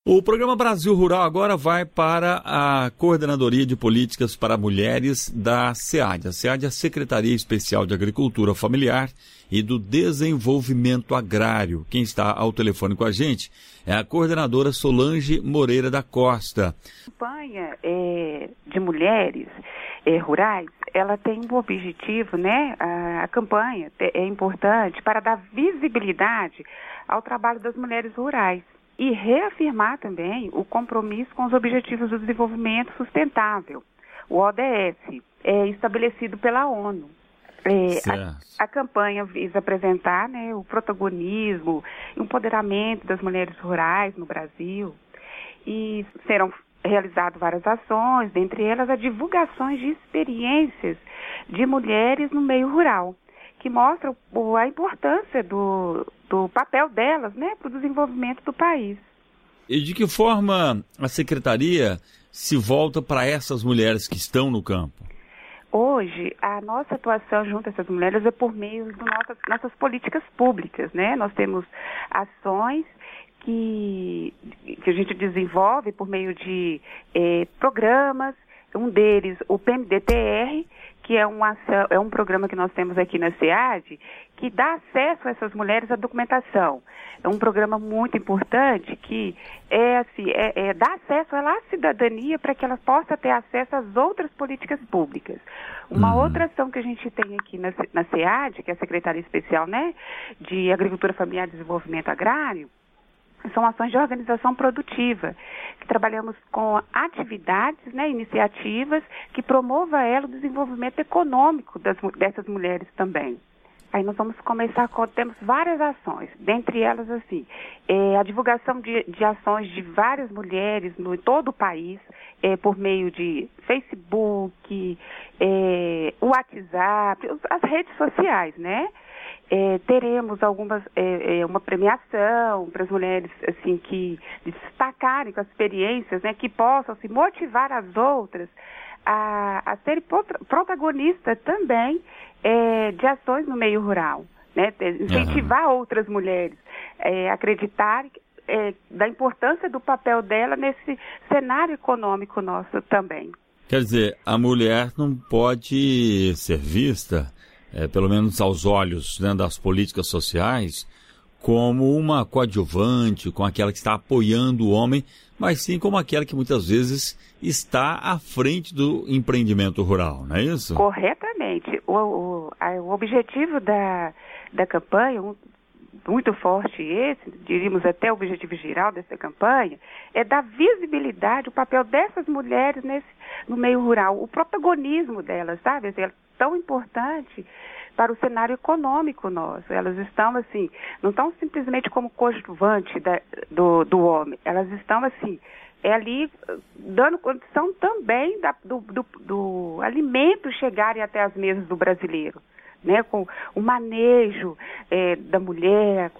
O programa Brasil Rural agora vai para a Coordenadoria de Políticas para Mulheres da SEAD. A SEAD é a Secretaria Especial de Agricultura Familiar e do Desenvolvimento Agrário. Quem está ao telefone com a gente é a coordenadora Solange Moreira da Costa. A campanha de mulheres rurais, ela tem um objetivo, né? A campanha é importante para dar visibilidade ao trabalho das mulheres rurais e reafirmar também o compromisso com os Objetivos do Desenvolvimento Sustentável, o ODS, estabelecido pela ONU. A campanha visa apresentar, né, o protagonismo e o empoderamento das mulheres rurais no Brasil, e serão realizadas várias ações, dentre elas a divulgações de experiências de mulheres no meio rural, que mostram a importância do papel delas, né, para o desenvolvimento do país. E de que forma a Secretaria se volta para essas mulheres que estão no campo? Hoje, a nossa atuação junto a essas mulheres é por meio de nossas políticas públicas, né? Nós temos ações que a gente desenvolve por meio de programas, um deles, o PMDTR, que é um programa que nós temos aqui na SEAD, que dá acesso a essas mulheres à documentação. É um programa muito importante que dá acesso à cidadania para que ela possa ter acesso às outras políticas públicas. Uma outra ação que a gente tem aqui na SEAD, que é a Secretaria Especial, né, de Agricultura Familiar e Desenvolvimento Agrário, são ações de organização produtiva, que trabalhamos com atividades, né, iniciativas que promovam o desenvolvimento econômico dessas mulheres também. Aí nós vamos começar, temos várias ações, dentre elas, assim, a divulgação de ações de várias mulheres em todo o país, por meio de Facebook, WhatsApp, as redes sociais, né? Teremos uma premiação para as mulheres assim, que destacarem com as experiências, né, que possam se motivar as outras a serem protagonistas também de ações no meio rural, né, incentivar outras mulheres a acreditarem da importância do papel dela nesse cenário econômico nosso também. Quer dizer, a mulher não pode ser vista, pelo menos aos olhos, né, das políticas sociais, como uma coadjuvante, como aquela que está apoiando o homem, mas sim como aquela que muitas vezes está à frente do empreendimento rural, não é isso? Corretamente. O objetivo da campanha, muito forte diríamos até o objetivo geral dessa campanha, é dar visibilidade ao papel dessas mulheres no meio rural, o protagonismo delas, sabe? Assim, é tão importante para o cenário econômico nosso. Elas estão, assim, não estão simplesmente como coadjuvante do homem, elas estão, assim, ali dando condição também do alimento chegarem até as mesas do brasileiro, né, com o manejo da mulher,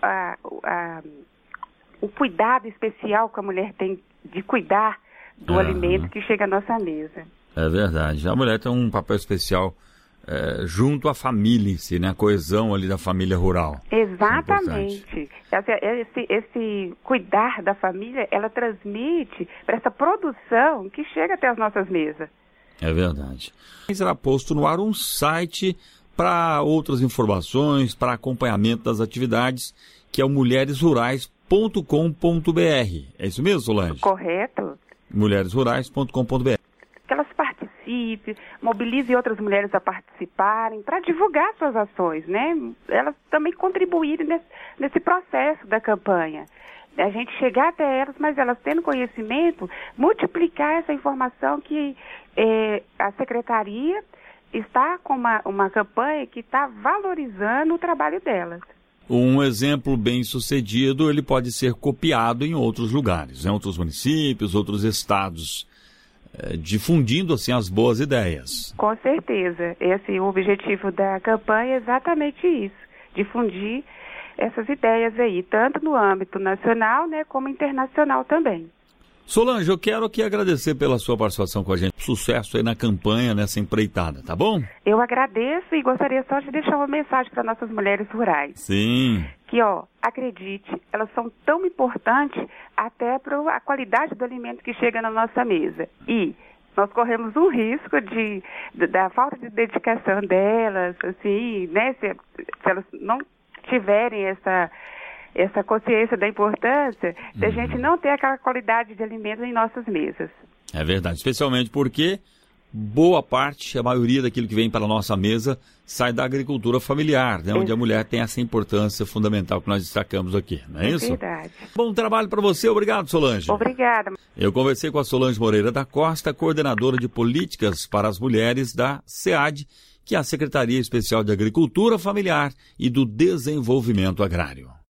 o cuidado especial que a mulher tem de cuidar do alimento que chega à nossa mesa. É verdade. A mulher tem um papel especial junto à família em si, né? A coesão ali da família rural. Exatamente. Esse cuidar da família, ela transmite para essa produção que chega até as nossas mesas. É verdade. Será posto no ar um site para outras informações, para acompanhamento das atividades, que é o mulheresrurais.com.br. É isso mesmo, Solange? Correto. mulheresrurais.com.br. Que elas participem, mobilizem outras mulheres a participarem, para divulgar suas ações, né? Elas também contribuírem nesse processo da campanha. A gente chegar até elas, mas elas tendo conhecimento, multiplicar essa informação que a Secretaria está com uma campanha que está valorizando o trabalho delas. Um exemplo bem sucedido, ele pode ser copiado em outros lugares, em outros municípios, outros estados, difundindo assim as boas ideias. Com certeza, o objetivo da campanha é exatamente isso, difundir essas ideias aí, tanto no âmbito nacional, né, como internacional também. Solange, eu quero aqui agradecer pela sua participação com a gente. Sucesso aí na campanha, nessa empreitada, tá bom? Eu agradeço e gostaria só de deixar uma mensagem para nossas mulheres rurais. Sim. que, acredite, elas são tão importantes até para a qualidade do alimento que chega na nossa mesa. E nós corremos um risco da falta de dedicação delas, assim, né, se elas não tiverem essa consciência da importância da gente não ter aquela qualidade de alimento em nossas mesas. É verdade, especialmente porque boa parte, a maioria daquilo que vem para a nossa mesa sai da agricultura familiar, né, onde a mulher tem essa importância fundamental que nós destacamos aqui, não é isso? É verdade. Bom trabalho para você, obrigado, Solange. Obrigada. Eu conversei com a Solange Moreira da Costa, coordenadora de políticas para as mulheres da SEAD, que é a Secretaria Especial de Agricultura Familiar e do Desenvolvimento Agrário.